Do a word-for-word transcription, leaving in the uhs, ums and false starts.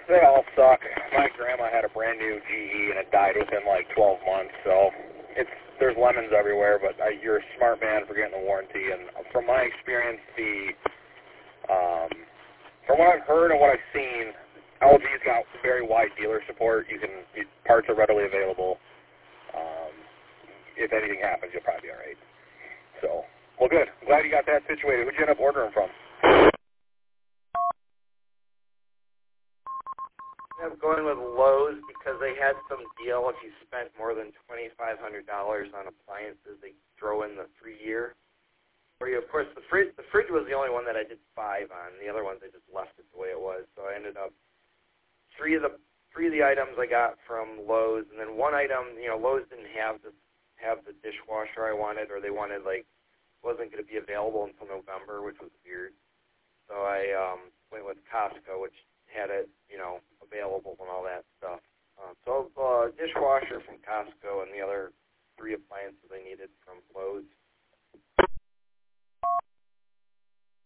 They all suck. My grandma had a brand new G E and it died within like twelve months, so it's there's lemons everywhere, but I, you're a smart man for getting the warranty. And from my experience, the um, from what I've heard and what I've seen, L G's got very wide dealer support. You can you, parts are readily available. Um, if anything happens, you'll probably be all right. So, well, good. Glad you got that situated. Who'd you end up ordering from? I'm going with Lowe's because they had some deal. If you spent more than twenty-five hundred dollars on appliances, they throw in the free year. Or you, of course, the fridge. The fridge was the only one that I did five on. The other ones I just left it the way it was. So I ended up three of the three of the items I got from Lowe's, and then one item, you know, Lowe's didn't have the have the dishwasher I wanted, or they wanted like wasn't going to be available until November, which was weird. So I um, went with Costco, which had it, you know, available and all that stuff. Uh, so uh, dishwasher from Costco and the other three appliances I needed from Lowe's.